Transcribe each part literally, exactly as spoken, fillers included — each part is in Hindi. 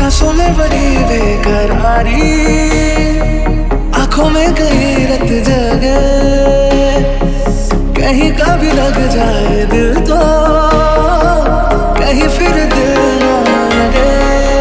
सांसों में बड़ी बेकरारी, आंखों में कहीं रत जगे, कहीं का भी लग जाए दिल तो कहीं फिर दिल ना लगे।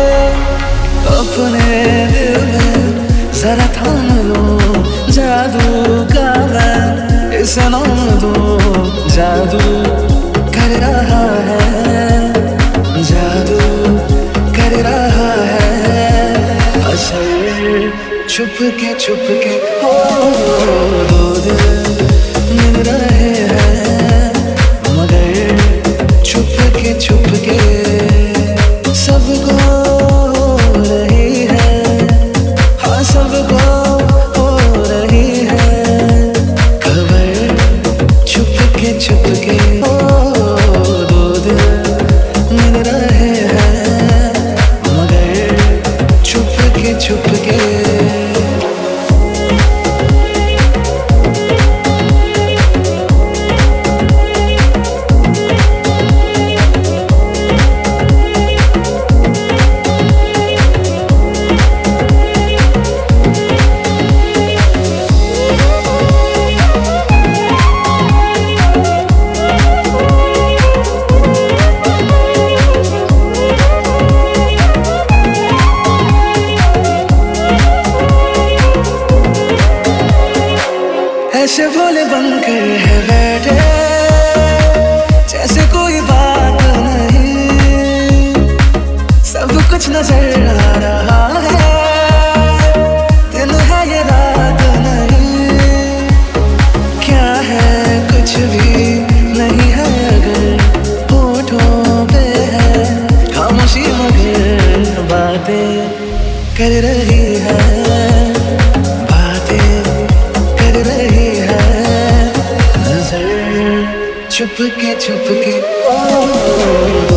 अपने दिल में जरा थाम लो जादू का, मैं इसे नाम दूं जादू कर रहा है, जादू कर रहा है असर। छुप के छुप के हो दो दिल मिल रहे हैं, मगर छुप के छुप के सबको हो रही है, हाँ सबको हो रही है खबर। छुप के छुप के हो दो दिल मिल रहे हैं, मगर छुप के छुप के। ऐसे भोले बनकर है बैठे जैसे कोई बात नहीं, सब कुछ नजर आ रहा है, दिन है ये रात नहीं। क्या है कुछ भी नहीं है अगर होठों पे है खामोशी, मगर बातें कर रही है, छुप के छुप के ओ